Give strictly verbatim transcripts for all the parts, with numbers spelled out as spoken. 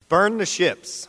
Burn the ships.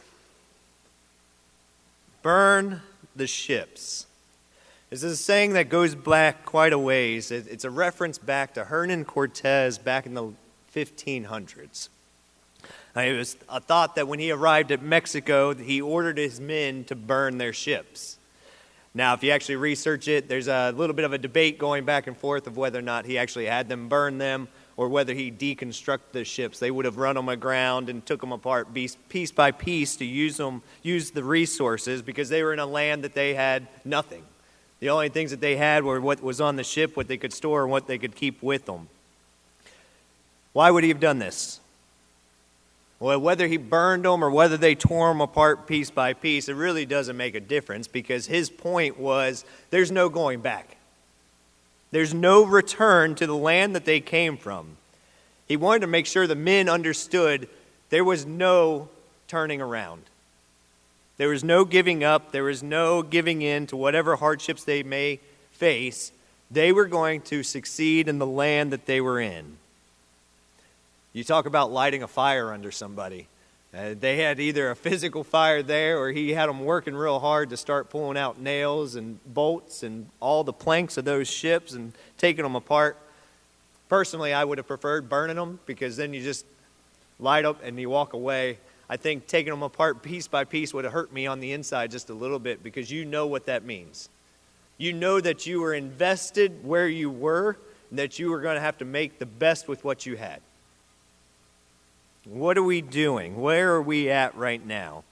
Burn the ships. This is a saying that goes back quite a ways. It's a reference back to Hernan Cortez back in the fifteen hundreds. It was a thought that when he arrived at Mexico, he ordered his men to burn their ships. Now, if you actually research it, there's a little bit of a debate going back and forth of whether or not he actually had them burn them or whether he deconstructed the ships. They would have run them aground and took them apart piece by piece to use them, use the resources, because they were in a land that they had nothing. The only things that they had were what was on the ship, what they could store, and what they could keep with them. Why would he have done this? Well, whether he burned them or whether they tore them apart piece by piece, it really doesn't make a difference, because his point was there's no going back. There's no return to the land that they came from. He wanted to make sure the men understood there was no turning around. There was no giving up. There was no giving in to whatever hardships they may face. They were going to succeed in the land that they were in. You talk about lighting a fire under somebody. Uh, they had either a physical fire there, or he had them working real hard to start pulling out nails and bolts and all the planks of those ships and taking them apart. Personally, I would have preferred burning them, because then you just light up and you walk away. I think taking them apart piece by piece would have hurt me on the inside just a little bit, because you know what that means. You know that you were invested where you were, and that you were going to have to make the best with what you had. What are we doing? Where are we at right now?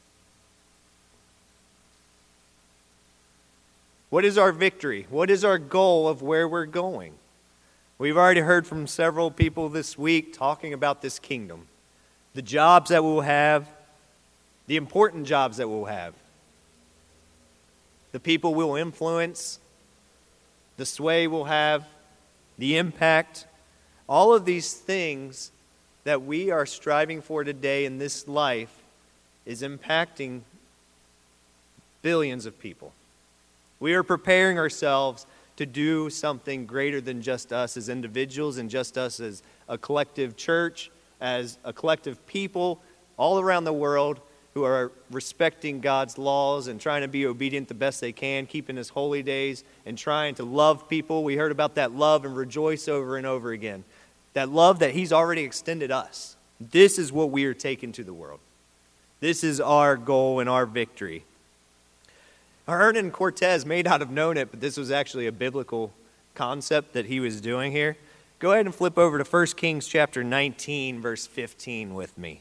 What is our victory? What is our goal of where we're going? We've already heard from several people this week talking about this kingdom. The jobs that we'll have, the important jobs that we'll have, the people we'll influence, the sway we'll have, the impact, all of these things that we are striving for today in this life is impacting billions of people. We are preparing ourselves to do something greater than just us as individuals and just us as a collective church, as a collective people all around the world who are respecting God's laws and trying to be obedient the best they can, keeping His holy days and trying to love people. We heard about that love and rejoice over and over again. That love that He's already extended us. This is what we are taking to the world. This is our goal and our victory. Hernan Cortez may not have known it, but this was actually a biblical concept that he was doing here. Go ahead and flip over to First Kings chapter nineteen, verse fifteen with me.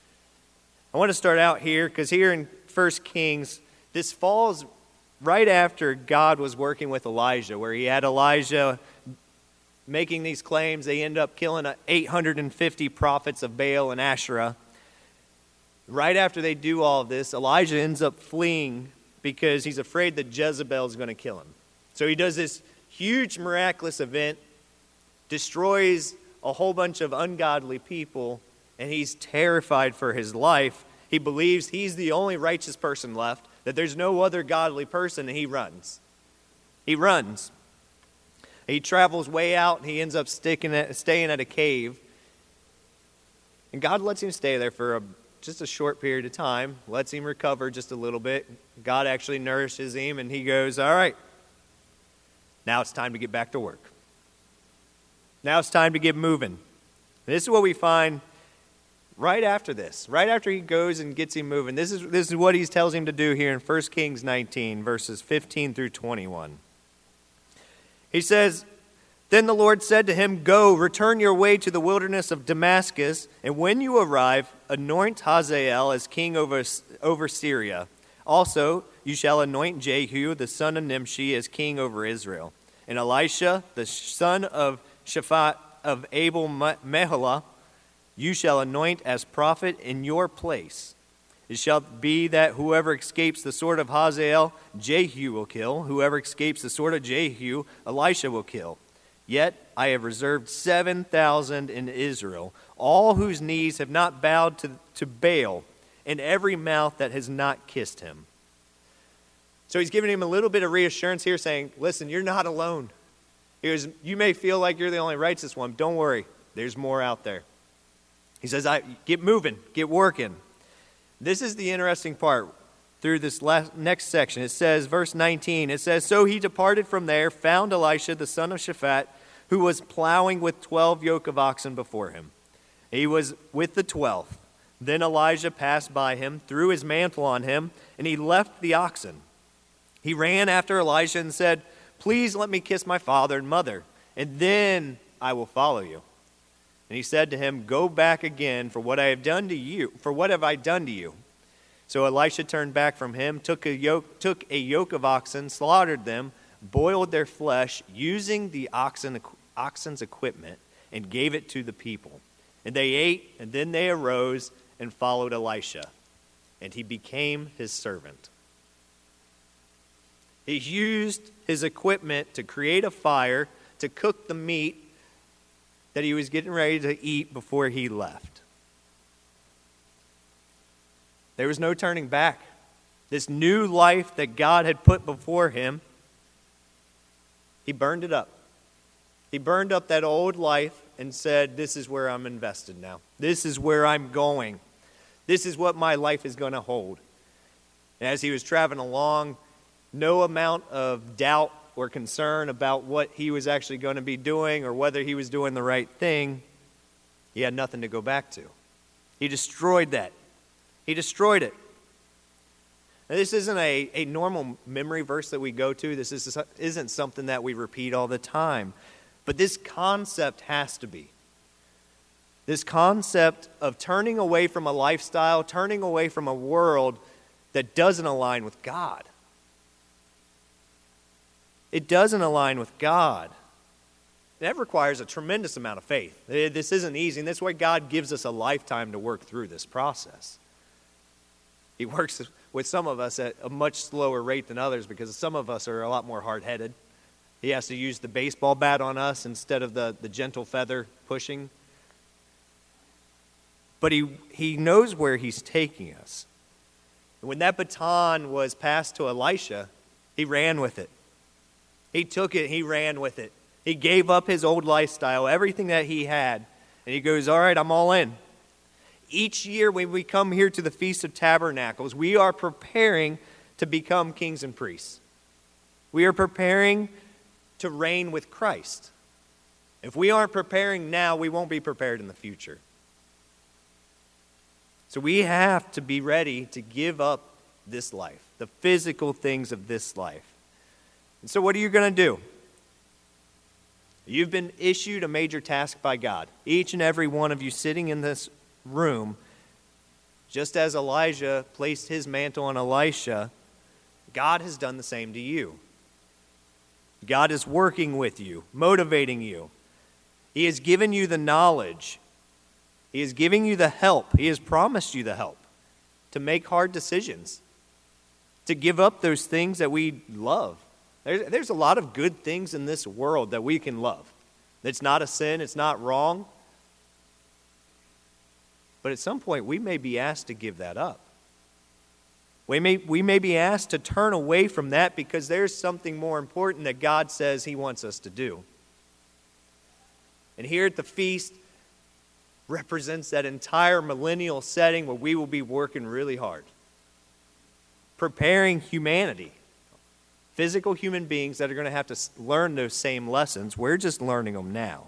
I want to start out here because here in First Kings, this falls right after God was working with Elijah, where he had Elijah making these claims. They end up killing eight hundred fifty prophets of Baal and Asherah. Right after they do all of this, Elijah ends up fleeing because he's afraid that Jezebel is going to kill him. So he does this huge miraculous event, destroys a whole bunch of ungodly people, and he's terrified for his life. He believes he's the only righteous person left, that there's no other godly person, and he runs. He runs. He travels way out, and he ends up sticking at, staying at a cave. And God lets him stay there for a, just a short period of time, lets him recover just a little bit. God actually nourishes him, and he goes, all right, now it's time to get back to work. Now it's time to get moving. This is what we find right after this. Right after he goes and gets him moving. This is, this is what he tells him to do here in First Kings nineteen, verses fifteen through twenty-one. He says, then the Lord said to him, go, return your way to the wilderness of Damascus, and when you arrive, anoint Hazael as king over, over Syria. Also, you shall anoint Jehu, the son of Nimshi, as king over Israel. And Elisha, the son of Shaphat of Abel Meholah, you shall anoint as prophet in your place. It shall be that whoever escapes the sword of Hazael, Jehu will kill. Whoever escapes the sword of Jehu, Elisha will kill. Yet I have reserved seven thousand in Israel, all whose knees have not bowed to, to Baal, and every mouth that has not kissed him. So he's giving him a little bit of reassurance here, saying, listen, you're not alone. He goes, you may feel like you're the only righteous one. Don't worry. There's more out there. He says, I, get moving. Get working. This is the interesting part through this last, next section. It says, verse nineteen, it says, "So he departed from there, found Elisha, the son of Shaphat, who was plowing with twelve yoke of oxen before him. He was with the twelfth. Then Elijah passed by him, threw his mantle on him, and he left the oxen. He ran after Elisha and said, 'Please let me kiss my father and mother, and then I will follow you.' And he said to him, 'Go back again, for what I have done to you, for what have I done to you?' So Elisha turned back from him, took a yoke, took a yoke of oxen, slaughtered them, boiled their flesh, using the oxen, oxen's equipment, and gave it to the people. And they ate, and then they arose and followed Elisha, and he became his servant." He used his equipment to create a fire, to cook the meat that he was getting ready to eat before he left. There was no turning back. This new life that God had put before him, he burned it up. He burned up that old life and said, "This is where I'm invested now. This is where I'm going. This is what my life is going to hold." And as he was traveling along, no amount of doubt or concern about what he was actually going to be doing or whether he was doing the right thing, he had nothing to go back to. He destroyed that. He destroyed it. Now, this isn't a, a normal memory verse that we go to. This is, isn't something that we repeat all the time. But this concept has to be. This concept of turning away from a lifestyle, turning away from a world that doesn't align with God. It doesn't align with God. That requires a tremendous amount of faith. This isn't easy, and that's why God gives us a lifetime to work through this process. He works with some of us at a much slower rate than others because some of us are a lot more hard-headed. He has to use the baseball bat on us instead of the, the gentle feather pushing. But he, he knows where he's taking us. And when that baton was passed to Elisha, he ran with it. He took it, he ran with it. He gave up his old lifestyle, everything that he had, and he goes, "All right, I'm all in." Each year when we come here to the Feast of Tabernacles, we are preparing to become kings and priests. We are preparing to reign with Christ. If we aren't preparing now, we won't be prepared in the future. So we have to be ready to give up this life, the physical things of this life. And so what are you going to do? You've been issued a major task by God. Each and every one of you sitting in this room, just as Elijah placed his mantle on Elisha, God has done the same to you. God is working with you, motivating you. He has given you the knowledge. He is giving you the help. He has promised you the help to make hard decisions, to give up those things that we love. There's, there's a lot of good things in this world that we can love. It's not a sin. It's not wrong. But at some point, we may be asked to give that up. We may, we may be asked to turn away from that because there's something more important that God says He wants us to do. And here at the feast represents that entire millennial setting where we will be working really hard, preparing humanity, physical human beings that are going to have to learn those same lessons. We're just learning them now.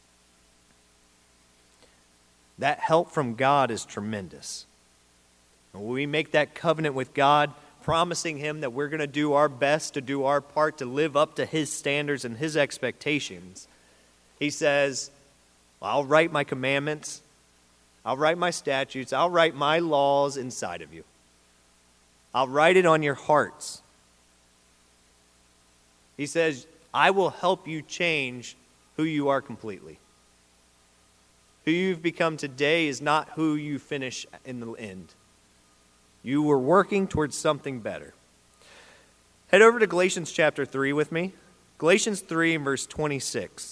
That help from God is tremendous. And when we make that covenant with God, promising Him that we're going to do our best to do our part to live up to His standards and His expectations, He says, I'll write my commandments, I'll write my statutes, I'll write my laws inside of you. I'll write it on your hearts. He says, I will help you change who you are completely. Who you've become today is not who you finish in the end. You were working towards something better. Head over to Galatians chapter three with me. Galatians three, verse twenty-six.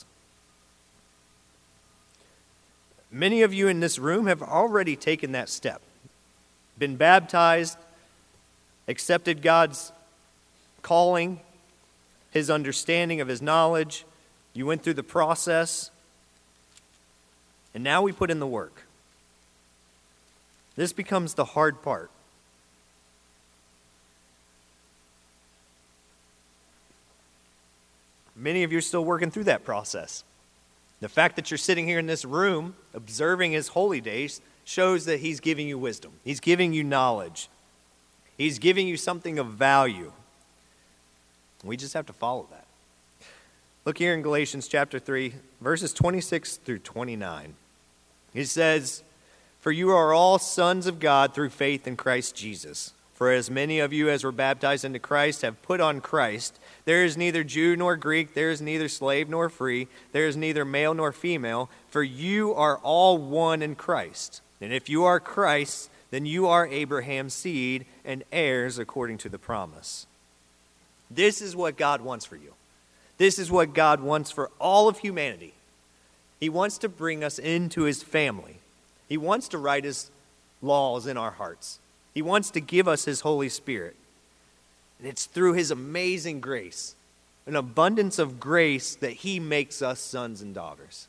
Many of you in this room have already taken that step, been baptized, accepted God's calling, His understanding of His knowledge. You went through the process, and now we put in the work. This becomes the hard part. Many of you are still working through that process. The fact that you're sitting here in this room observing his holy days shows that he's giving you wisdom. He's giving you knowledge. He's giving you something of value. We just have to follow that. Look here in Galatians chapter three, verses twenty-six through twenty-nine. He says, "For you are all sons of God through faith in Christ Jesus. For as many of you as were baptized into Christ have put on Christ. There is neither Jew nor Greek, there is neither slave nor free, there is neither male nor female, for you are all one in Christ. And if you are Christ, then you are Abraham's seed and heirs according to the promise." This is what God wants for you. This is what God wants for all of humanity. He wants to bring us into his family. He wants to write his laws in our hearts. He wants to give us his Holy Spirit. And it's through his amazing grace, an abundance of grace, that he makes us sons and daughters.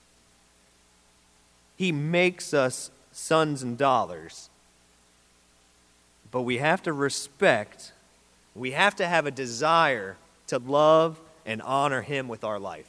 He makes us sons and daughters. But we have to respect, we have to have a desire to love and honor him with our life.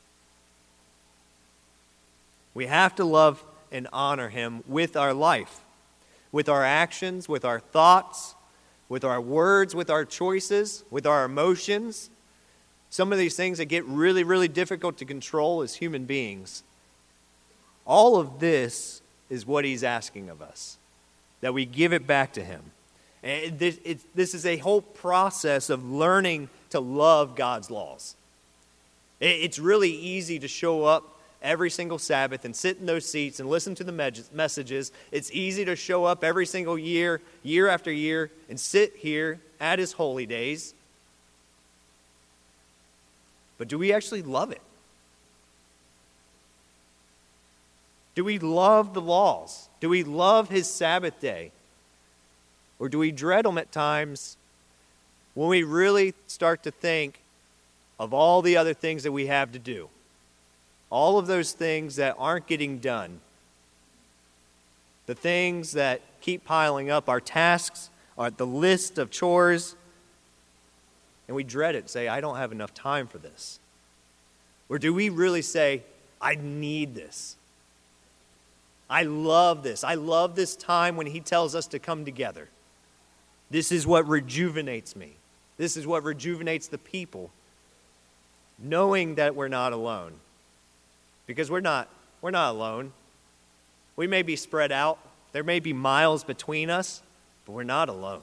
We have to love and honor him with our life, with our actions, with our thoughts, with our words, with our choices, with our emotions. Some of these things that get really, really difficult to control as human beings. All of this is what he's asking of us, that we give it back to him. And this, it's, this is a whole process of learning to love God's laws. It, it's really easy to show up every single Sabbath and sit in those seats and listen to the me- messages. It's easy to show up every single year, year after year, and sit here at his holy days. But do we actually love it? Do we love the laws? Do we love his Sabbath day? Or do we dread them at times when we really start to think of all the other things that we have to do? All of those things that aren't getting done. The things that keep piling up, our tasks, our, the list of chores. And we dread it, say, I don't have enough time for this. Or do we really say, I need this? I love this. I love this time when he tells us to come together. This is what rejuvenates me. This is what rejuvenates the people. Knowing that we're not alone. Because we're not, we're not alone. We may be spread out. There may be miles between us, but we're not alone.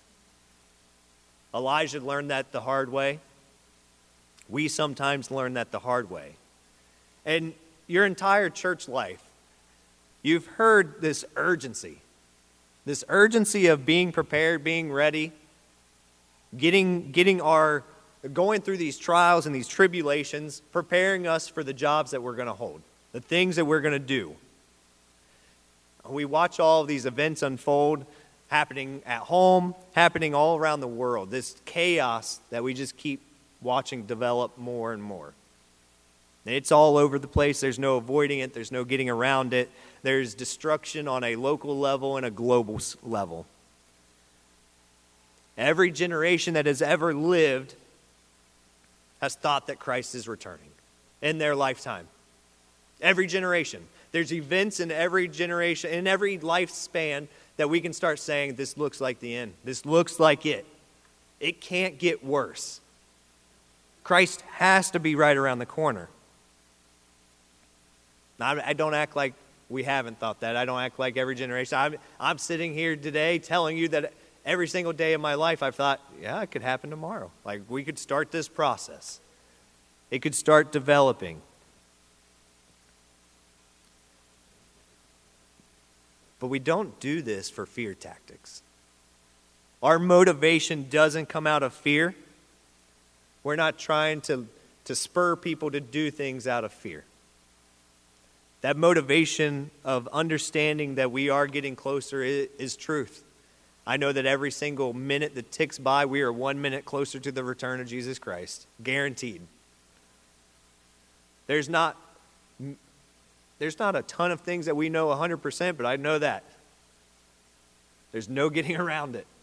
Elijah learned that the hard way. We sometimes learn that the hard way. And your entire church life, you've heard this urgency. This urgency of being prepared, being ready, getting, getting our, going through these trials and these tribulations, preparing us for the jobs that we're going to hold, the things that we're going to do. We watch all of these events unfold, happening at home, happening all around the world. This chaos that we just keep watching develop more and more. It's all over the place. There's no avoiding it. There's no getting around it. There's destruction on a local level and a global level. Every generation that has ever lived has thought that Christ is returning in their lifetime. Every generation. There's events in every generation, in every lifespan, that we can start saying, this looks like the end. This looks like it. It can't get worse. Christ has to be right around the corner. Now, I don't act like we haven't thought that. I don't act like every generation. I'm, I'm sitting here today telling you that every single day of my life I've thought, yeah, it could happen tomorrow. Like, we could start this process. It could start developing. But we don't do this for fear tactics. Our motivation doesn't come out of fear. We're not trying to, to spur people to do things out of fear. That motivation of understanding that we are getting closer is, is truth. I know that every single minute that ticks by, we are one minute closer to the return of Jesus Christ. Guaranteed. There's not, there's not a ton of things that we know one hundred percent, but I know that. There's no getting around it.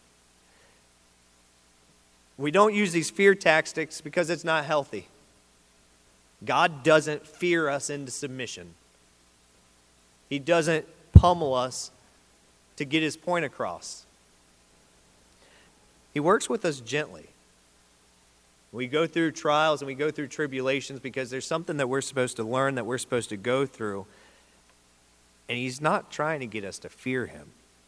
We don't use these fear tactics because it's not healthy. God doesn't fear us into submission. He doesn't pummel us to get his point across. He works with us gently. We go through trials and we go through tribulations because there's something that we're supposed to learn, that we're supposed to go through. And he's not trying to get us to fear him.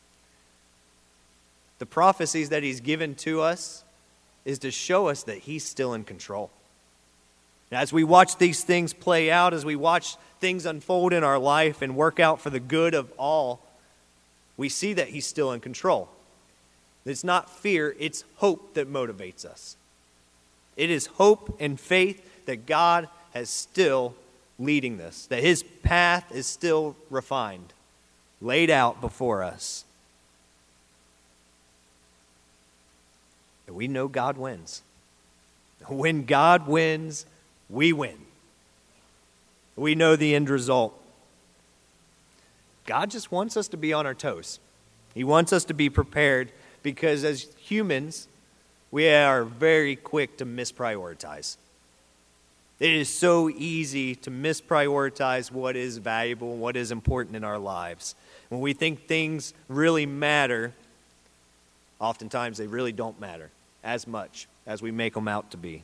The prophecies that he's given to us is to show us that he's still in control. As we watch these things play out, as we watch things unfold in our life and work out for the good of all, we see that he's still in control. It's not fear, it's hope that motivates us. It is hope and faith that God has still leading this, that his path is still refined, laid out before us. And we know God wins. When God wins, we win. We know the end result. God just wants us to be on our toes. He wants us to be prepared because as humans, we are very quick to misprioritize. It is so easy to misprioritize what is valuable and what is important in our lives. When we think things really matter, oftentimes they really don't matter as much as we make them out to be.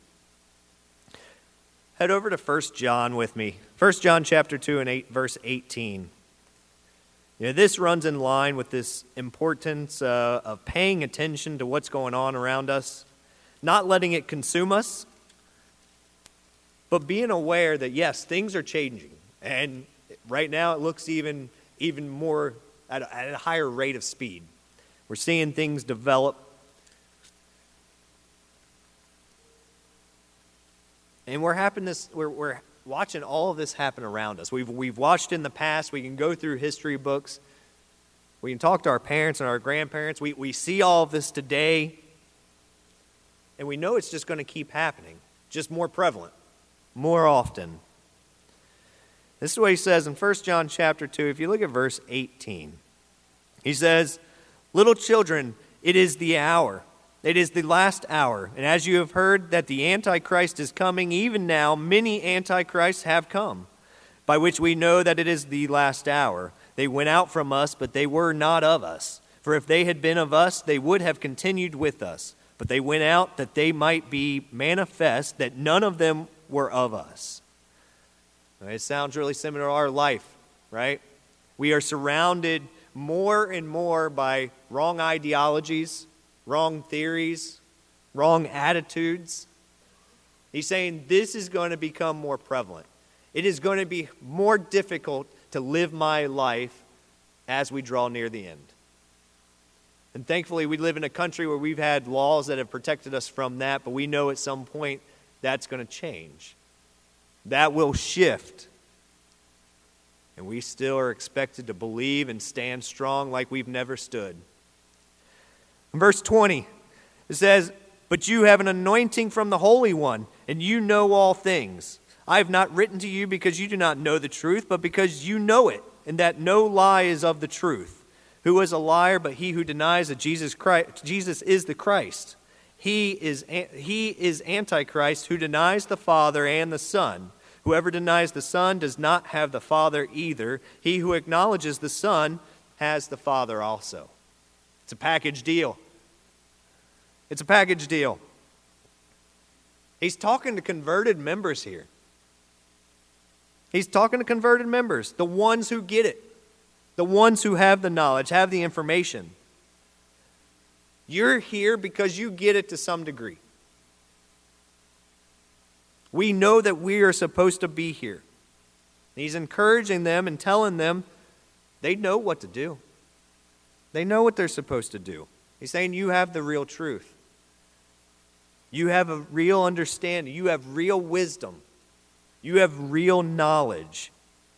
Head over to First John with me. First John chapter two and eight, verse eighteen. You know, this runs in line with this importance uh, of paying attention to what's going on around us, not letting it consume us, but being aware that, yes, things are changing. And right now it looks even, even more at a, at a higher rate of speed. We're seeing things develop. And we're, happen this, we're, we're watching all of this happen around us. We've, we've watched in the past. We can go through history books. We can talk to our parents and our grandparents. We, we see all of this today. And we know it's just going to keep happening, just more prevalent, more often. This is what he says in First John chapter two. If you look at verse eighteen, he says, "Little children, it is the hour. It is the last hour. And as you have heard that the Antichrist is coming, even now many Antichrists have come, by which we know that it is the last hour. They went out from us, but they were not of us. For if they had been of us, they would have continued with us. But they went out that they might be manifest that none of them were of us." It sounds really similar to our life, right? We are surrounded more and more by wrong ideologies, wrong theories, wrong attitudes. He's saying this is going to become more prevalent. It is going to be more difficult to live my life as we draw near the end. And thankfully, we live in a country where we've had laws that have protected us from that, but we know at some point that's going to change. That will shift. And we still are expected to believe and stand strong like we've never stood. In verse twenty, it says, "But you have an anointing from the Holy One, and you know all things. I have not written to you because you do not know the truth, but because you know it, and that no lie is of the truth. Who is a liar but he who denies that Jesus Christ, Jesus is the Christ? He is, he is Antichrist who denies the Father and the Son. Whoever denies the Son does not have the Father either. He who acknowledges the Son has the Father also." It's a package deal. It's a package deal. He's talking to converted members here. He's talking to converted members, the ones who get it, the ones who have the knowledge, have the information. You're here because you get it to some degree. We know that we are supposed to be here. He's encouraging them and telling them they know what to do. They know what they're supposed to do. He's saying you have the real truth. You have a real understanding. You have real wisdom. You have real knowledge.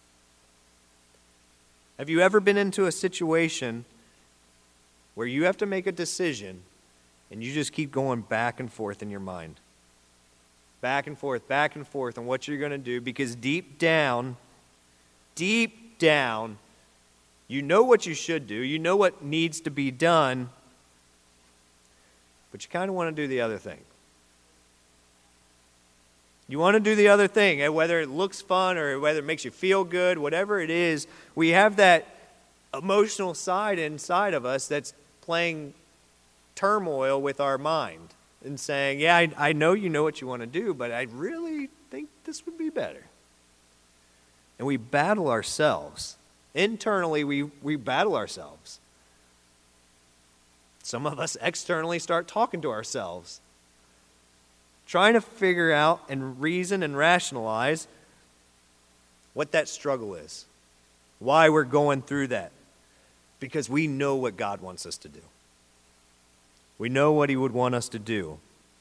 Have you ever been into a situation where you have to make a decision and you just keep going back and forth in your mind? Back and forth, back and forth on what you're going to do because deep down, deep down, You know what you should do. You know what needs to be done. But you kind of want to do the other thing. You want to do the other thing, and whether it looks fun or whether it makes you feel good, whatever it is, we have that emotional side inside of us that's playing turmoil with our mind and saying, yeah, I, I know you know what you want to do, but I really think this would be better. And we battle ourselves. Internally, we, we battle ourselves. Some of us externally start talking to ourselves, trying to figure out and reason and rationalize what that struggle is, why we're going through that. Because we know what God wants us to do. We know what He would want us to do.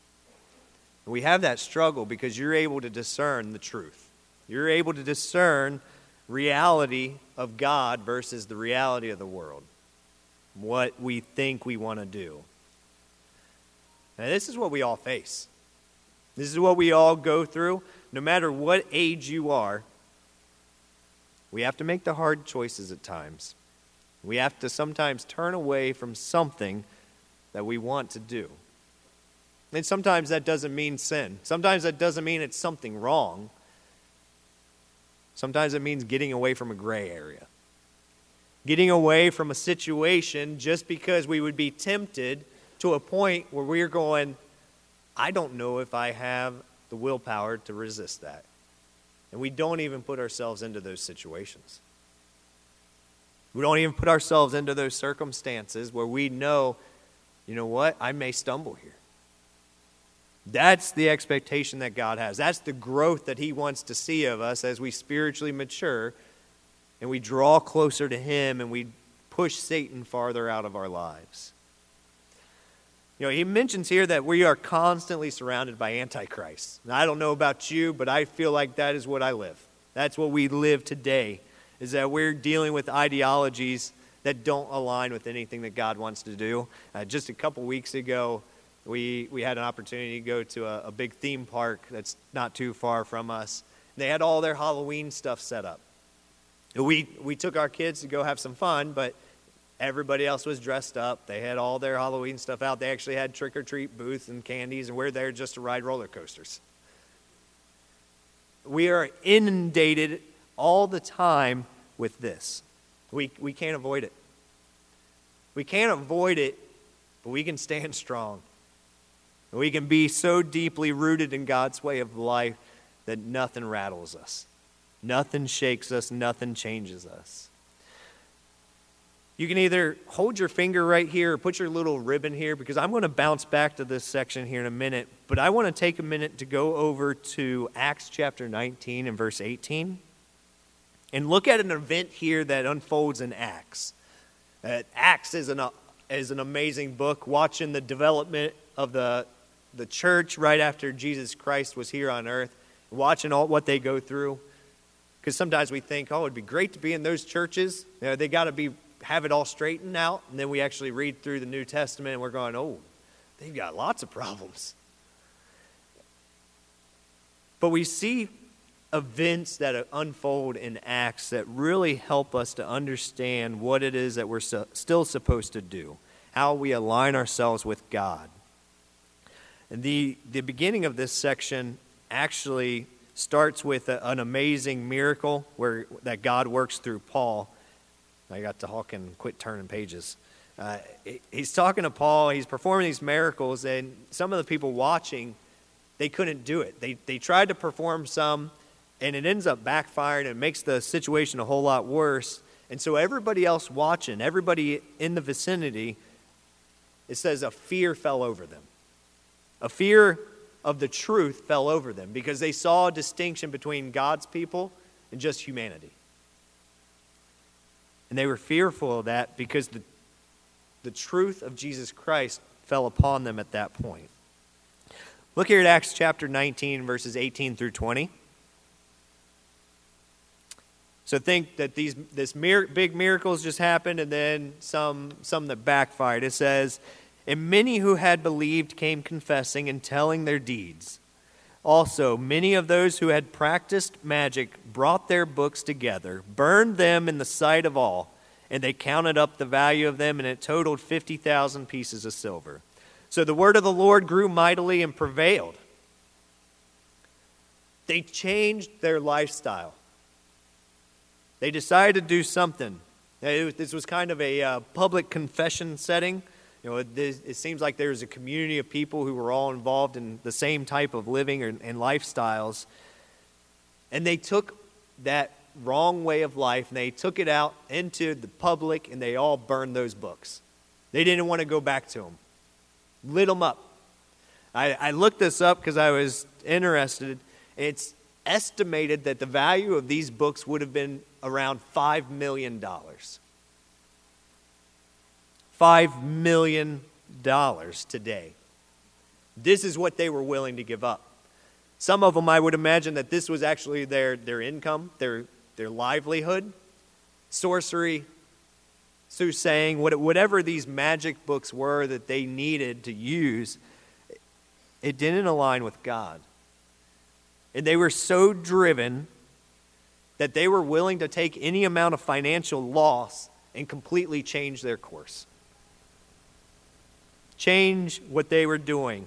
And we have that struggle because you're able to discern the truth. You're able to discern reality of God versus the reality of the world. What we think we want to do. And this is what we all face. This is what we all go through. No matter what age you are, we have to make the hard choices at times. We have to sometimes turn away from something that we want to do. And sometimes that doesn't mean sin. Sometimes that doesn't mean it's something wrong. Sometimes it means getting away from a gray area. Getting away from a situation just because we would be tempted to a point where we're going, I don't know if I have the willpower to resist that. And we don't even put ourselves into those situations. We don't even put ourselves into those circumstances where we know, you know what, I may stumble here. That's the expectation that God has. That's the growth that He wants to see of us as we spiritually mature and we draw closer to Him and we push Satan farther out of our lives. You know, he mentions here that we are constantly surrounded by antichrists. Now, I don't know about you, but I feel like that is what I live. That's what we live today, is that we're dealing with ideologies that don't align with anything that God wants to do. Uh, just a couple weeks ago, we we had an opportunity to go to a, a big theme park that's not too far from us. They had all their Halloween stuff set up. We we took our kids to go have some fun, but everybody else was dressed up. They had all their Halloween stuff out. They actually had trick-or-treat booths and candies, and we're there just to ride roller coasters. We are inundated all the time with this. We we can't avoid it. We can't avoid it, but we can stand strong. We can be so deeply rooted in God's way of life that nothing rattles us. Nothing shakes us. Nothing changes us. You can either hold your finger right here or put your little ribbon here, because I'm going to bounce back to this section here in a minute. But I want to take a minute to go over to Acts chapter nineteen and verse eighteen and look at an event here that unfolds in Acts. Uh, Acts is an, uh, is an amazing book, watching the development of the, the church right after Jesus Christ was here on earth, watching all what they go through. Because sometimes we think, oh, it'd be great to be in those churches. You know, they got to be have it all straightened out. And then we actually read through the New Testament and we're going, oh, they've got lots of problems. But we see events that unfold in Acts that really help us to understand what it is that we're so, still supposed to do, how we align ourselves with God. And the, the beginning of this section actually starts with a, an amazing miracle where that God works through Paul. I got to Hawk and quit turning pages. Uh, he's talking to Paul. He's performing these miracles, and some of the people watching, they couldn't do it. They they tried to perform some, and it ends up backfiring, and it makes the situation a whole lot worse. And so everybody else watching, everybody in the vicinity, it says a fear fell over them. A fear of the truth fell over them because they saw a distinction between God's people and just humanity. And they were fearful of that because the, the truth of Jesus Christ fell upon them at that point. Look here at Acts chapter nineteen, verses eighteen through twenty. So think that these this mir- big miracles just happened, and then some some that backfired. It says, "And many who had believed came confessing and telling their deeds. Also, many of those who had practiced magic brought their books together, burned them in the sight of all, and they counted up the value of them, and it totaled fifty thousand pieces of silver. So the word of the Lord grew mightily and prevailed. They changed their lifestyle. They decided to do something. This was kind of a uh, public confession setting. You know, it, it seems like there's a community of people who were all involved in the same type of living and, and lifestyles. And they took that wrong way of life and they took it out into the public and they all burned those books. They didn't want to go back to them. Lit them up. I, I looked this up because I was interested. It's estimated that the value of these books would have been around five million dollars. five million dollars today. This is what they were willing to give up. Some of them, I would imagine that this was actually their, their income, their, their livelihood. Sorcery, soothsaying, whatever these magic books were that they needed to use, it didn't align with God. And they were so driven that they were willing to take any amount of financial loss and completely change their course. Change what they were doing.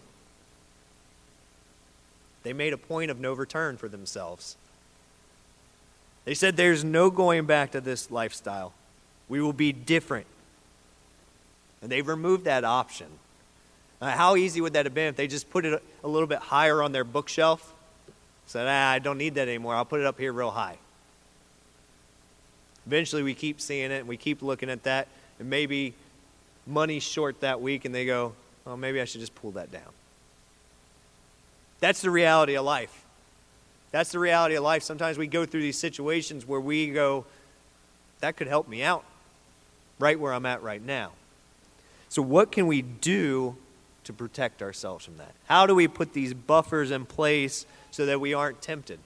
They made a point of no return for themselves. They said there's no going back to this lifestyle. We will be different. And they removed that option. Uh, how easy would that have been if they just put it a little bit higher on their bookshelf? Said, ah, I don't need that anymore. I'll put it up here real high. Eventually we keep seeing it and we keep looking at that. And maybe money's short that week and they go, well, maybe I should just pull that down. That's the reality of life. That's the reality of life. Sometimes we go through these situations where we go, that could help me out right where I'm at right now. So what can we do to protect ourselves from that? How do we put these buffers in place so that we aren't tempted?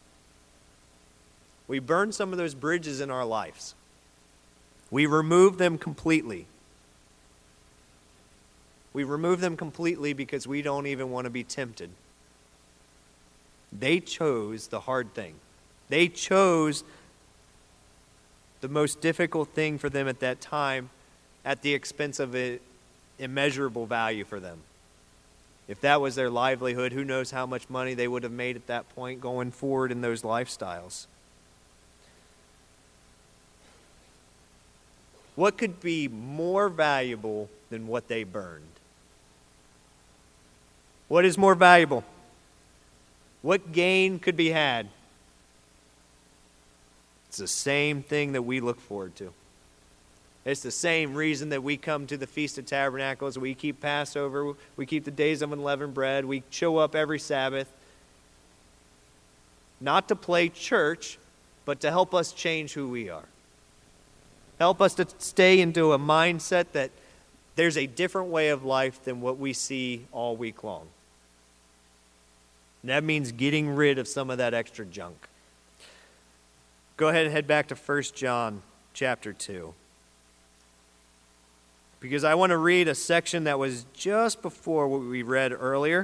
We burn some of those bridges in our lives. We remove them completely. We remove them completely because we don't even want to be tempted. They chose the hard thing. They chose the most difficult thing for them at that time at the expense of an immeasurable value for them. If that was their livelihood, who knows how much money they would have made at that point going forward in those lifestyles. What could be more valuable than what they burned? What is more valuable? What gain could be had? It's the same thing that we look forward to. It's the same reason that we come to the Feast of Tabernacles. We keep Passover. We keep the days of unleavened bread. We show up every Sabbath. Not to play church, but to help us change who we are. Help us to stay into a mindset that there's a different way of life than what we see all week long. And that means getting rid of some of that extra junk. Go ahead and head back to First John chapter two. Because I want to read a section that was just before what we read earlier.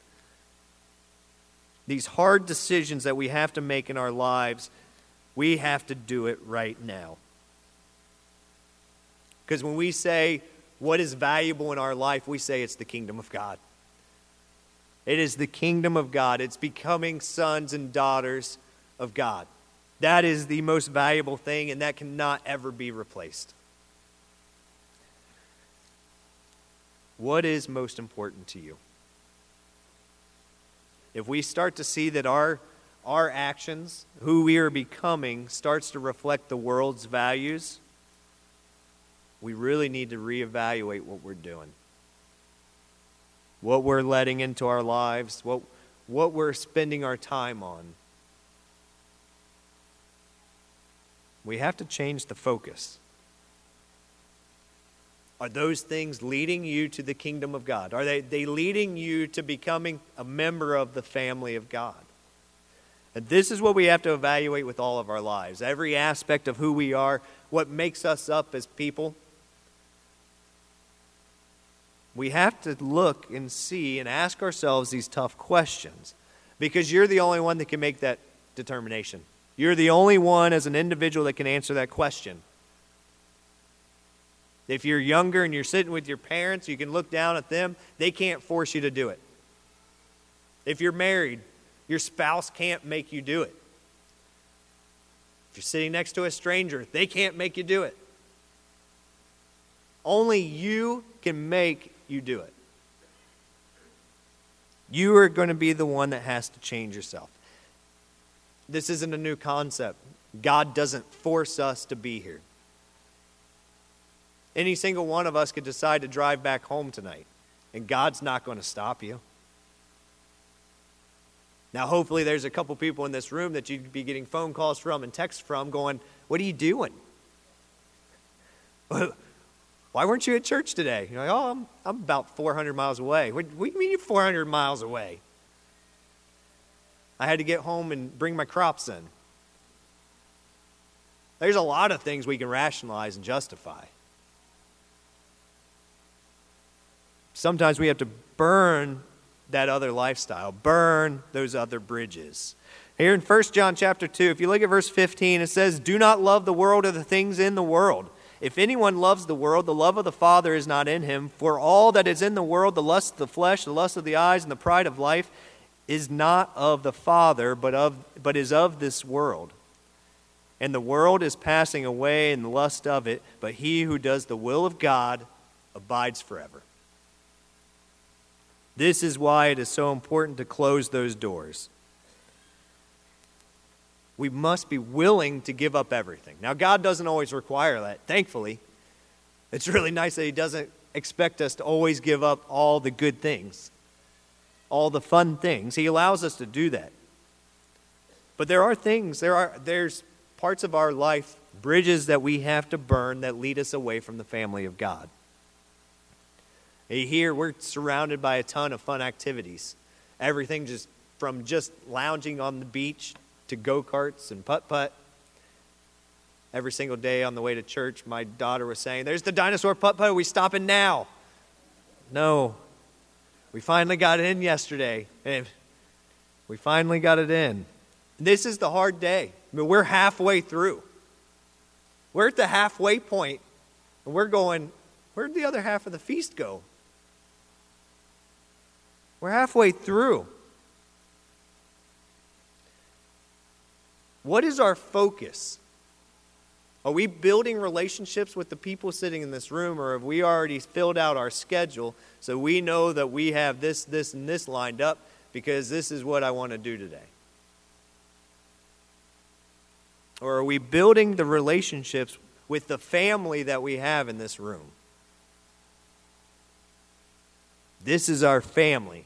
These hard decisions that we have to make in our lives, we have to do it right now. Because when we say what is valuable in our life, we say it's the kingdom of God. It is the kingdom of God. It's becoming sons and daughters of God. That is the most valuable thing, and that cannot ever be replaced. What is most important to you? If we start to see that our, our actions, who we are becoming, starts to reflect the world's values, we really need to reevaluate what we're doing. What we're letting into our lives, what, what we're spending our time on. We have to change the focus. Are those things leading you to the kingdom of God? Are they, they leading you to becoming a member of the family of God? And this is what we have to evaluate with all of our lives. Every aspect of who we are, what makes us up as people. We have to look and see and ask ourselves these tough questions. Because you're the only one that can make that determination. You're the only one as an individual that can answer that question. If you're younger and you're sitting with your parents, you can look down at them. They can't force you to do it. If you're married, your spouse can't make you do it. If you're sitting next to a stranger, they can't make you do it. Only you can make you do it. You are going to be the one that has to change yourself. This isn't a new concept. God doesn't force us to be here. Any single one of us could decide to drive back home tonight, and God's not going to stop you. Now, hopefully there's a couple people in this room that you'd be getting phone calls from and texts from going, what are you doing? Why weren't you at church today? You're like, oh, I'm, I'm about four hundred miles away. What, what do you mean you're four hundred miles away? I had to get home and bring my crops in. There's a lot of things we can rationalize and justify. Sometimes we have to burn that other lifestyle, burn those other bridges. Here in First John chapter two, if you look at verse fifteen, it says, do not love the world or the things in the world. If anyone loves the world, the love of the Father is not in him. For all that is in the world, the lust of the flesh, the lust of the eyes, and the pride of life, is not of the Father, but of but is of this world. And the world is passing away in the lust of it, but he who does the will of God abides forever. This is why it is so important to close those doors. We must be willing to give up everything. Now, God doesn't always require that, thankfully. It's really nice that he doesn't expect us to always give up all the good things, all the fun things. He allows us to do that. But there are things, there are there's parts of our life, bridges that we have to burn that lead us away from the family of God. Here, we're surrounded by a ton of fun activities. Everything just from just lounging on the beach to go-karts and putt-putt. Every single day on the way to church, my daughter was saying, there's the dinosaur putt-putt, are we stopping now? No. We finally got it in yesterday. And we finally got it in. This is the hard day. I mean, we're halfway through. We're at the halfway point, and we're going, where'd the other half of the feast go? We're halfway through. What is our focus? Are we building relationships with the people sitting in this room, or have we already filled out our schedule so we know that we have this, this, and this lined up because this is what I want to do today? Or are we building the relationships with the family that we have in this room? This is our family.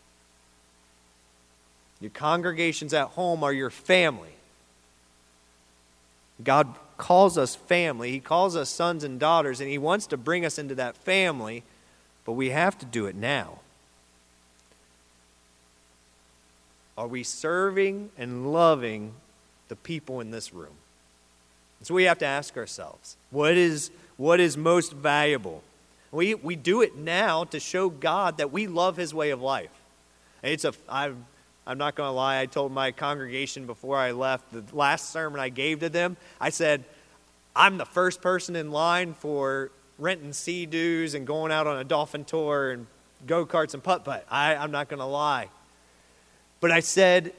Your congregations at home are your family. God calls us family. He calls us sons and daughters, and he wants to bring us into that family, but we have to do it now. Are we serving and loving the people in this room? So we have to ask ourselves, what is what is most valuable? We we do it now to show God that we love his way of life. It's a I'm I'm not going to lie. I told my congregation before I left, the last sermon I gave to them, I said, I'm the first person in line for renting Sea-Doos and going out on a dolphin tour and go-karts and putt-putt. I, I'm not going to lie. But I said,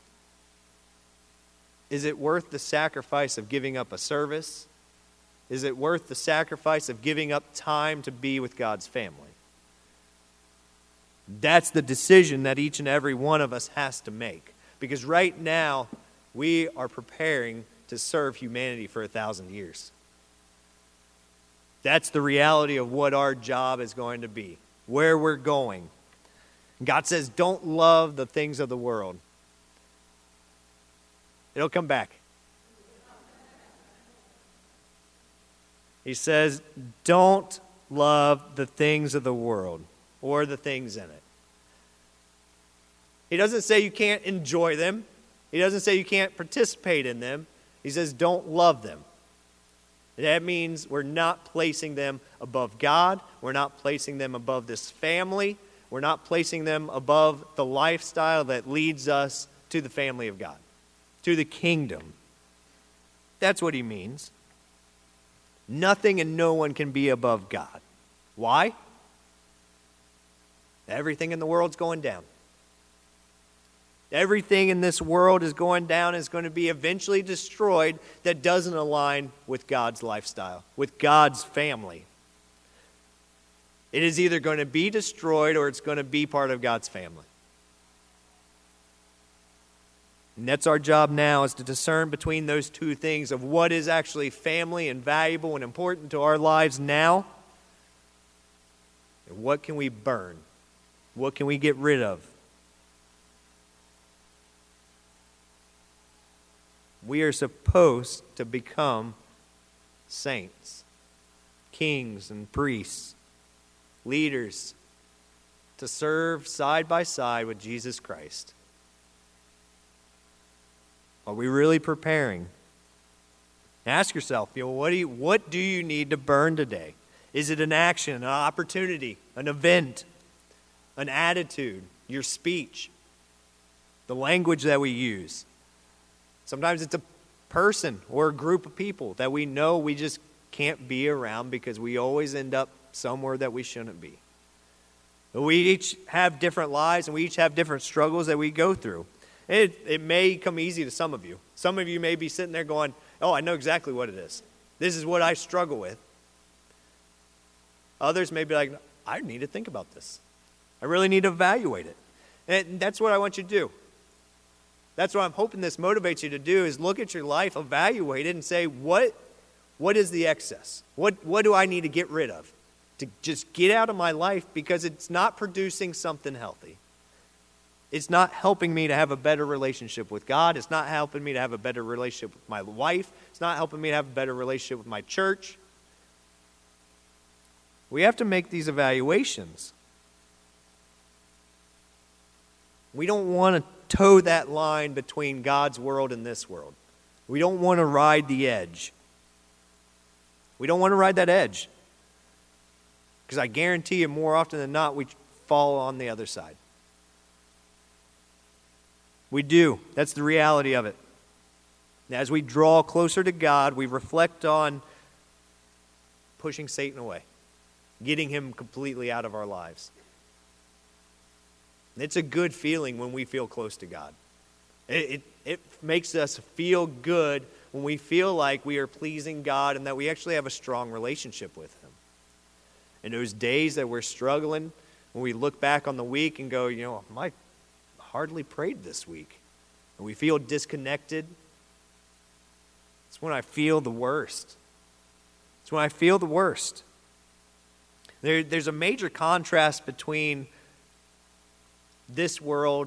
is it worth the sacrifice of giving up a service? Is it worth the sacrifice of giving up time to be with God's family? That's the decision that each and every one of us has to make. Because right now, we are preparing to serve humanity for a thousand years. That's the reality of what our job is going to be, where we're going. God says, don't love the things of the world. It'll come back. He says, don't love the things of the world or the things in it. He doesn't say you can't enjoy them. He doesn't say you can't participate in them. He says don't love them. That means we're not placing them above God. We're not placing them above this family. We're not placing them above the lifestyle that leads us to the family of God, to the kingdom. That's what he means. Nothing and no one can be above God. Why? Everything in the world's going down. Everything in this world is going down, is going to be eventually destroyed that doesn't align with God's lifestyle, with God's family. It is either going to be destroyed or it's going to be part of God's family. And that's our job now, is to discern between those two things of what is actually family and valuable and important to our lives now, and what can we burn? What can we get rid of? We are supposed to become saints, kings and priests, leaders, to serve side by side with Jesus Christ. Are we really preparing? Ask yourself, you know, what do you, what do you need to burn today? Is it an action, an opportunity, an event, an attitude, your speech, the language that we use? Sometimes it's a person or a group of people that we know we just can't be around because we always end up somewhere that we shouldn't be. But we each have different lives and we each have different struggles that we go through. It, it may come easy to some of you. Some of you may be sitting there going, oh, I know exactly what it is. This is what I struggle with. Others may be like, I need to think about this. I really need to evaluate it. And that's what I want you to do. That's what I'm hoping this motivates you to do, is look at your life, evaluate it, and say, what, what is the excess? What, what do I need to get rid of? To just get out of my life because it's not producing something healthy. It's not helping me to have a better relationship with God. It's not helping me to have a better relationship with my wife. It's not helping me to have a better relationship with my church. We have to make these evaluations. We don't want to toe that line between God's world and this world. We don't want to ride the edge. We don't want to ride that edge. Because I guarantee you, more often than not, we fall on the other side. We do. That's the reality of it. As we draw closer to God, we reflect on pushing Satan away, getting him completely out of our lives. It's a good feeling when we feel close to God. It, it, it makes us feel good when we feel like we are pleasing God and that we actually have a strong relationship with Him. In those days that we're struggling, when we look back on the week and go, you know, I hardly prayed this week, and we feel disconnected, it's when I feel the worst. It's when I feel the worst. There, there's a major contrast between this world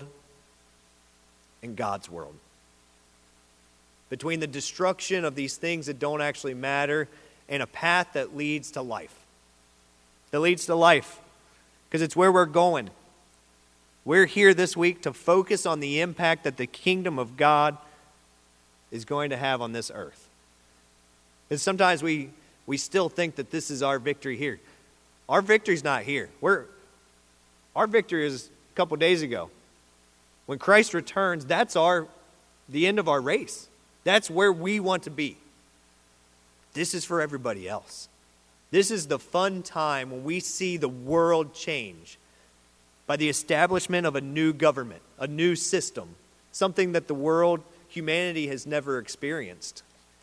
and God's world. Between the destruction of these things that don't actually matter and a path that leads to life. That leads to life. Because it's where we're going. We're here this week to focus on the impact that the kingdom of God is going to have on this earth. And sometimes we, we still think that this is our victory here. Our victory's not here. We're, our victory is a couple days ago. When Christ returns, that's our the end of our race. That's where we want to be. This is for everybody else. This is the fun time when we see the world change by the establishment of a new government, a new system, something that the world, humanity has never experienced.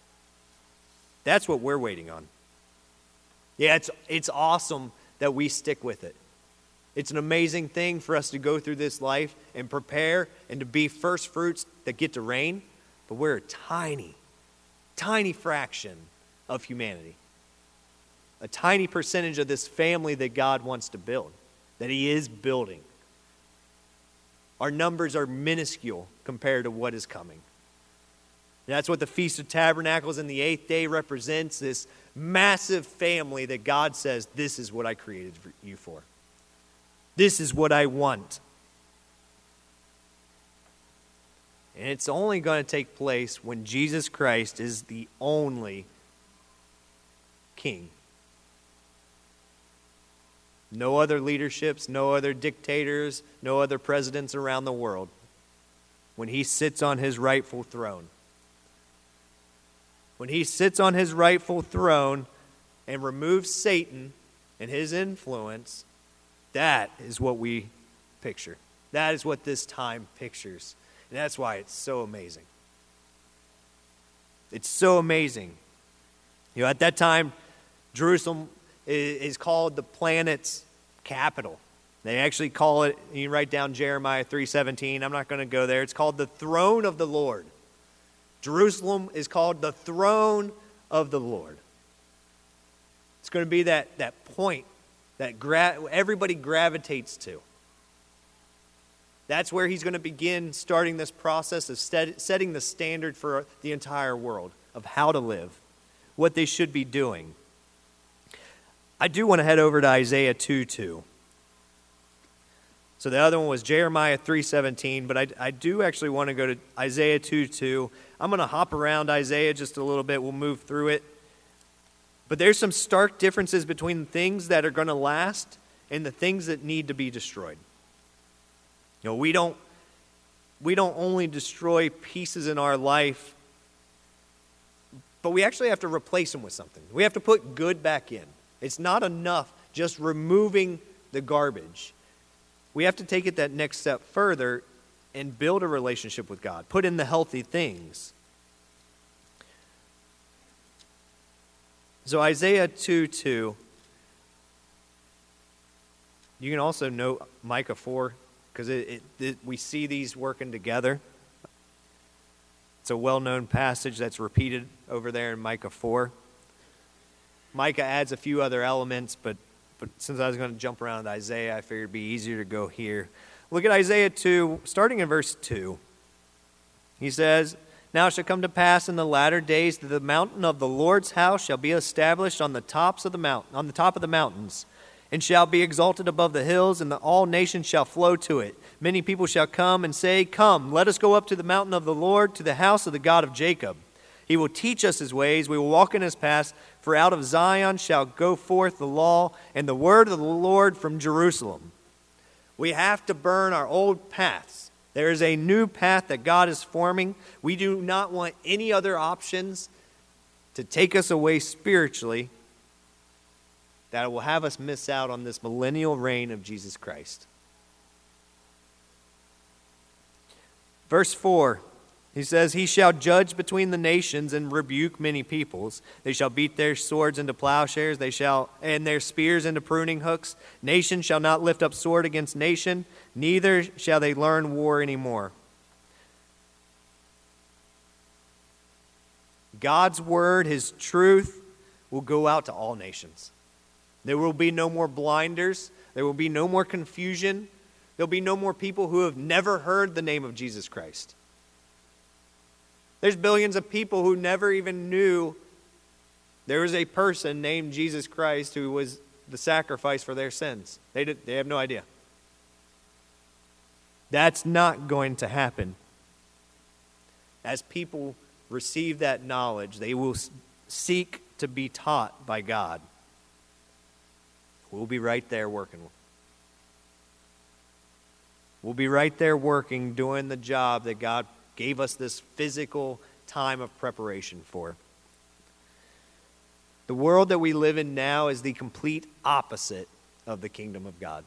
That's what we're waiting on. Yeah, it's it's awesome that we stick with it. It's an amazing thing for us to go through this life and prepare and to be first fruits that get to reign, but we're a tiny, tiny fraction of humanity. A tiny percentage of this family that God wants to build, that He is building. Our numbers are minuscule compared to what is coming. And that's what the Feast of Tabernacles and the eighth day represents, this massive family that God says, this is what I created you for. This is what I want. And it's only going to take place when Jesus Christ is the only king. No other leaderships, no other dictators, no other presidents around the world. When He sits on His rightful throne. When He sits on His rightful throne, and remove Satan and his influence, that is what we picture. That is what this time pictures. And that's why it's so amazing. It's so amazing. You know, at that time, Jerusalem is called the planet's capital. They actually call it, you write down Jeremiah three seventeen. I'm not going to go there. It's called the throne of the Lord. Jerusalem is called the throne of the Lord. It's going to be that, that point that gra- everybody gravitates to. That's where he's going to begin starting this process of set, setting the standard for the entire world of how to live, what they should be doing. I do want to head over to Isaiah two two. So the other one was Jeremiah three seventeen, but I, I do actually want to go to Isaiah two two. I'm going to hop around Isaiah just a little bit. We'll move through it. But there's some stark differences between the things that are going to last and the things that need to be destroyed. You know, we don't we don't only destroy pieces in our life, but we actually have to replace them with something. We have to put good back in. It's not enough just removing the garbage. We have to take it that next step further and build a relationship with God. Put in the healthy things. So Isaiah two two. You can also note Micah four, because it, it, it, we see these working together. It's a well-known passage that's repeated over there in Micah four. Micah adds a few other elements, but, but since I was going to jump around to Isaiah, I figured it'd be easier to go here. Look at Isaiah two, starting in verse two. He says, "Now it shall come to pass in the latter days that the mountain of the Lord's house shall be established on the tops of the mountain, on the top of the mountains, and shall be exalted above the hills, and the, all nations shall flow to it. Many people shall come and say, Come, let us go up to the mountain of the Lord, to the house of the God of Jacob. He will teach us his ways, we will walk in his paths, for out of Zion shall go forth the law and the word of the Lord from Jerusalem." We have to burn our old paths. There is a new path that God is forming. We do not want any other options to take us away spiritually that will have us miss out on this millennial reign of Jesus Christ. Verse four, he says, "He shall judge between the nations and rebuke many peoples. They shall beat their swords into plowshares, they shall and their spears into pruning hooks. Nation shall not lift up sword against nation, neither shall they learn war anymore." God's word, his truth, will go out to all nations. There will be no more blinders. There will be no more confusion. There will be no more people who have never heard the name of Jesus Christ. There's billions of people who never even knew there was a person named Jesus Christ who was the sacrifice for their sins. They did, they have no idea. That's not going to happen. As people receive that knowledge, they will seek to be taught by God. We'll be right there working. We'll be right there working, doing the job that God gave us this physical time of preparation for. The world that we live in now is the complete opposite of the kingdom of God.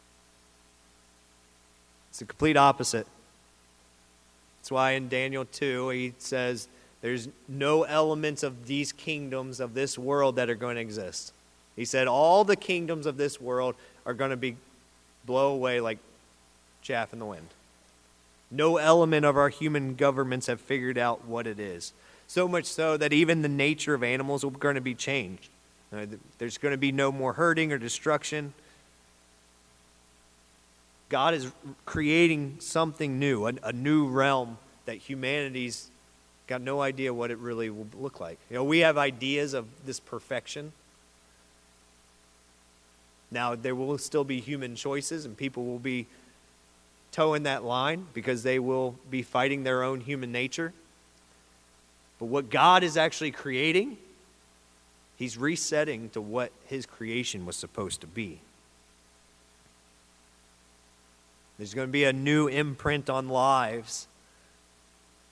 It's the complete opposite. That's why in Daniel two, he says there's no elements of these kingdoms of this world that are going to exist. He said all the kingdoms of this world are going to be blow away like chaff in the wind. No element of our human governments have figured out what it is. So much so that even the nature of animals are going to be changed. Uh, there's going to be no more hurting or destruction. God is creating something new, a, a new realm that humanity's got no idea what it really will look like. You know, we have ideas of this perfection. Now, there will still be human choices, and people will be toeing that line because they will be fighting their own human nature. But what God is actually creating, he's resetting to what his creation was supposed to be. There's going to be a new imprint on lives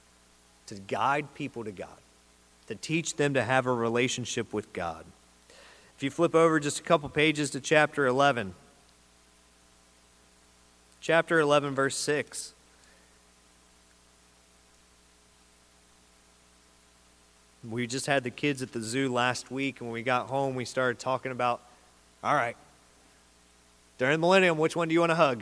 to guide people to God, to teach them to have a relationship with God. If you flip over just a couple pages to chapter eleven. Chapter eleven, verse six. We just had the kids at the zoo last week, and when we got home, we started talking about, all right, during the millennium, which one do you want to hug?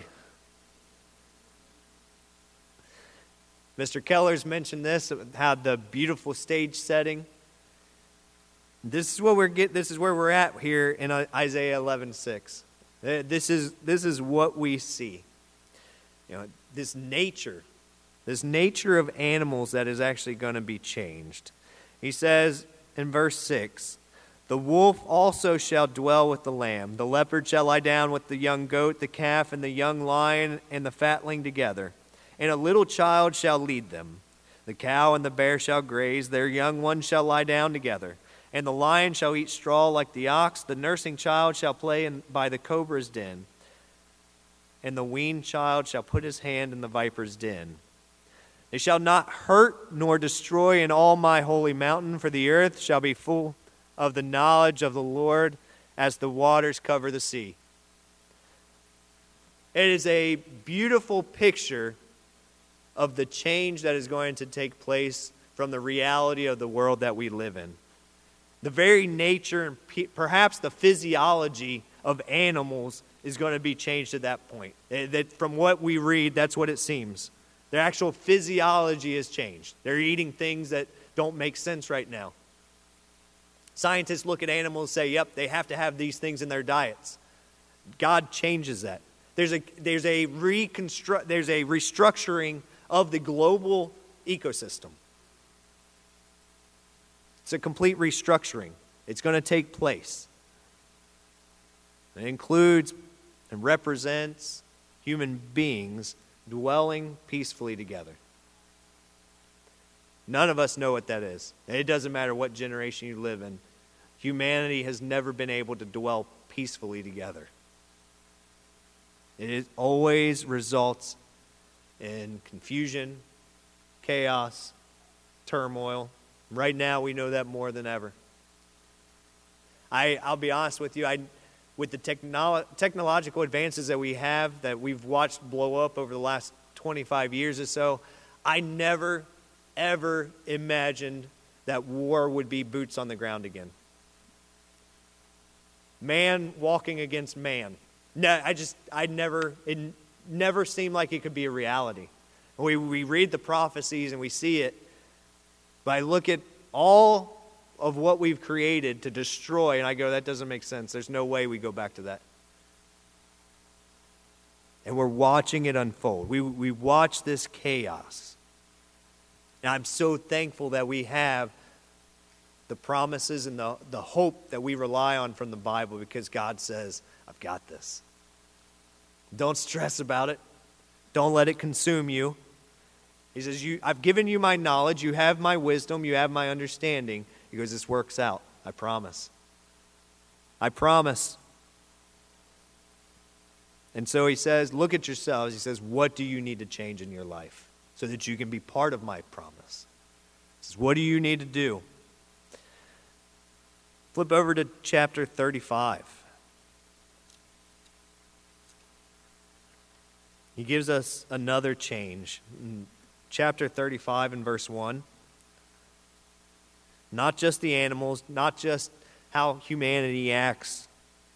Mister Keller's mentioned this, how the beautiful stage setting. This is what we're get. This is where we're at here in Isaiah eleven six. This is this is what we see. You know, this nature, this nature of animals that is actually going to be changed. He says in verse six, "The wolf also shall dwell with the lamb. The leopard shall lie down with the young goat, the calf and the young lion and the fatling together. And a little child shall lead them. The cow and the bear shall graze. Their young ones shall lie down together. And the lion shall eat straw like the ox. The nursing child shall play in, by the cobra's den. And the weaned child shall put his hand in the viper's den. They shall not hurt nor destroy in all my holy mountain, for the earth shall be full of the knowledge of the Lord as the waters cover the sea." It is a beautiful picture of the change that is going to take place from the reality of the world that we live in. The very nature and perhaps the physiology of animals is going to be changed at that point. That from what we read, that's what it seems. Their actual physiology has changed. They're eating things that don't make sense right now. Scientists look at animals and say, yep, they have to have these things in their diets. God changes that. There's a there's a reconstru- there's a restructuring of the global ecosystem. It's a complete restructuring. It's going to take place. It includes and represents human beings dwelling peacefully together. None of us know what that is. It doesn't matter what generation you live in. Humanity has never been able to dwell peacefully together. It is, always results in confusion, chaos, turmoil. Right now, we know that more than ever. I, I'll be honest with you, I, with the technolo- technological advances that we have, that we've watched blow up over the last twenty-five years or so, I never, ever imagined that war would be boots on the ground again. Man walking against man. No, I just, I never, it never seemed like it could be a reality. We, we read the prophecies and we see it, but I look at all of what we've created to destroy, and I go, that doesn't make sense. There's no way we go back to that. And we're watching it unfold. We, we watch this chaos. And I'm so thankful that we have the promises and the, the hope that we rely on from the Bible, because God says, I've got this. Don't stress about it. Don't let it consume you. He says, you, I've given you my knowledge. You have my wisdom. You have my understanding. He goes, this works out. I promise. I promise. And so he says, look at yourselves. He says, what do you need to change in your life so that you can be part of my promise? He says, what do you need to do? Flip over to chapter thirty-five. He gives us another change. In chapter thirty-five and verse one. Not just the animals, not just how humanity acts.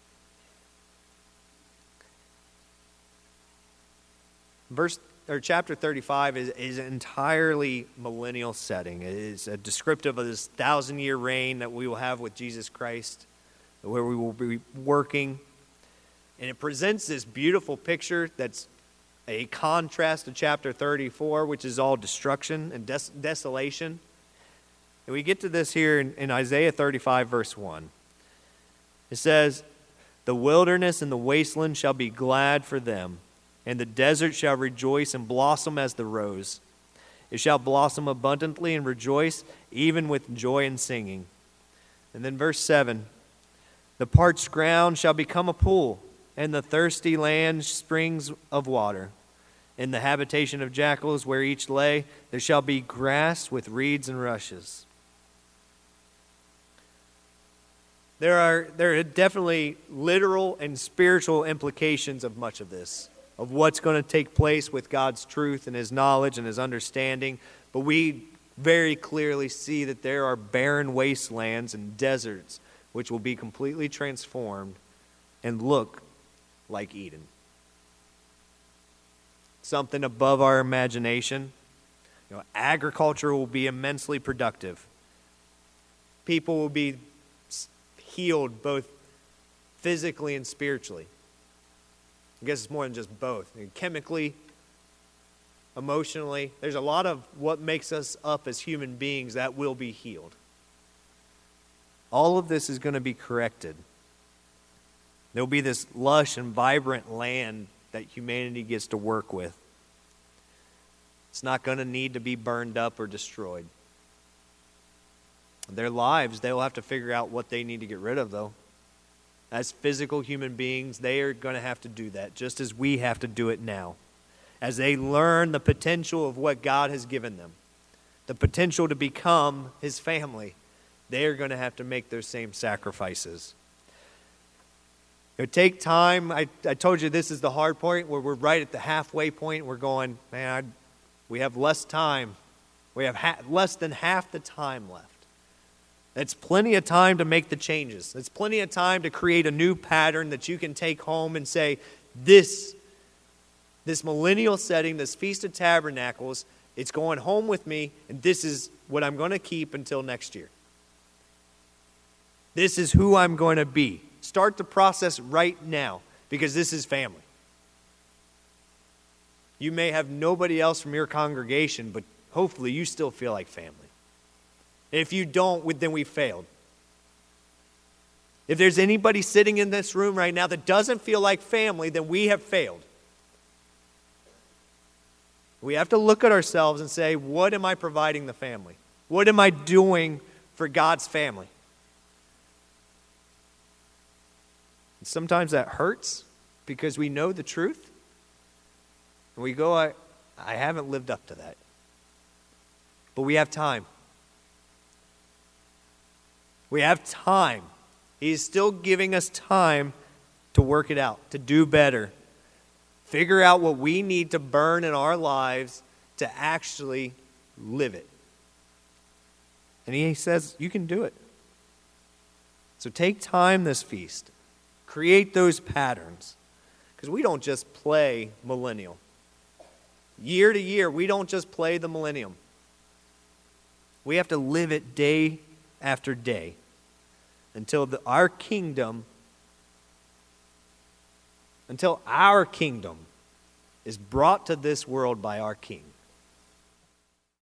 Verse or chapter thirty-five is, is an entirely millennial setting. It is a descriptive of this thousand-year reign that we will have with Jesus Christ, where we will be working. And it presents this beautiful picture that's a contrast to chapter thirty-four, which is all destruction and des- desolation. And we get to this here in, in Isaiah thirty-five, verse one. It says, "The wilderness and the wasteland shall be glad for them, and the desert shall rejoice and blossom as the rose. It shall blossom abundantly and rejoice, even with joy and singing." And then verse seven, "The parched ground shall become a pool, and the thirsty land springs of water. In the habitation of jackals where each lay, there shall be grass with reeds and rushes." There are, there are definitely literal and spiritual implications of much of this, of what's going to take place with God's truth and His knowledge and His understanding. But we very clearly see that there are barren wastelands and deserts which will be completely transformed and look like Eden. Something above our imagination. You know, agriculture will be immensely productive. People will be healed both physically and spiritually. I guess it's more than just both. I mean, chemically, emotionally, there's a lot of what makes us up as human beings that will be healed. All of this is going to be corrected. There will be this lush and vibrant land that humanity gets to work with. It's not going to need to be burned up or destroyed. Their lives, they'll have to figure out what they need to get rid of, though. As physical human beings, they are going to have to do that, just as we have to do it now. As they learn the potential of what God has given them, the potential to become His family, they are going to have to make those same sacrifices. It would take time. I, I told you this is the hard point where we're right at the halfway point. We're going, man, I, we have less time. We have ha- less than half the time left. It's plenty of time to make the changes. It's plenty of time to create a new pattern that you can take home and say, this, this millennial setting, this Feast of Tabernacles, it's going home with me, and this is what I'm going to keep until next year. This is who I'm going to be. Start the process right now, because this is family. You may have nobody else from your congregation, but hopefully you still feel like family. If you don't, then we failed. If there's anybody sitting in this room right now that doesn't feel like family, then we have failed. We have to look at ourselves and say, what am I providing the family? What am I doing for God's family? And sometimes that hurts because we know the truth. And we go, I, I haven't lived up to that. But we have time. We have time. He's still giving us time to work it out, to do better. Figure out what we need to burn in our lives to actually live it. And He says, you can do it. So take time this feast. Create those patterns. Because we don't just play millennial. Year to year, we don't just play the millennium. We have to live it day after day until the, our kingdom, until our kingdom is brought to this world by our King.